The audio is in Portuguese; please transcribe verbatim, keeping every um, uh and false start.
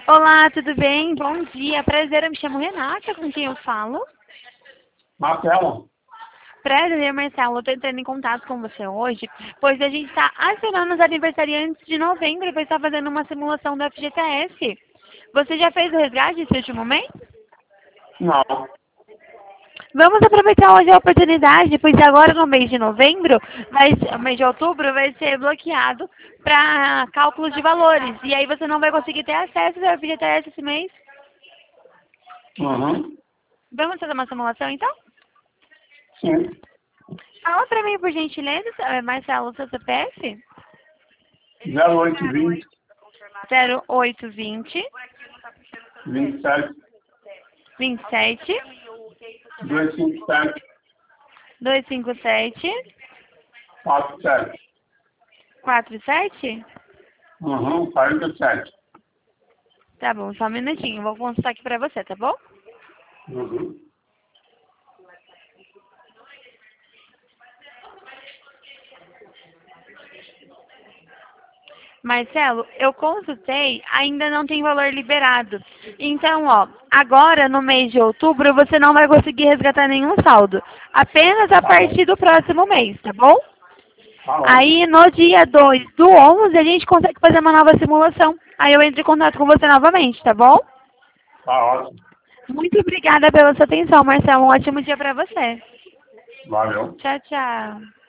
Olá, tudo bem? Bom dia. Prazer, eu me chamo Renata, com quem eu falo. Marcelo, Prazer, Marcelo. Eu estou entrando em contato com você hoje, pois a gente está acionando os aniversariantes de novembro, pois está fazendo uma simulação do F G T S. Você já fez o resgate esse último mês? não. Vamos aproveitar hoje a oportunidade, pois agora no mês de novembro, vai, ser- mês de outubro, vai ser bloqueado para cálculos de valores. E aí você não vai conseguir ter acesso ao F G T S esse mês. Uhum. Vamos fazer uma simulação então? Sim. Fala pra mim, por gentileza, eh, Marcelo, seu C P F? zero oito vinte, zero oito vinte, vinte e sete, vinte e sete, duzentos e cinquenta e sete, duzentos e cinquenta e sete, quarenta e sete. quarenta e sete? Uhum. quarenta e sete. Tá bom, só um minutinho, vou consultar aqui pra você, tá bom? Uhum. Marcelo, eu consultei, ainda não tem valor liberado. Então, ó, agora no mês de outubro você não vai conseguir resgatar nenhum saldo. Apenas a Tá bom. partir do próximo mês, tá bom? Tá bom. Aí no dia dois do onze a gente consegue fazer uma nova simulação. Aí eu entro em contato com você novamente, tá bom? Tá ótimo. Muito obrigada pela sua atenção, Marcelo. Um ótimo dia pra você. Valeu. Tchau, tchau.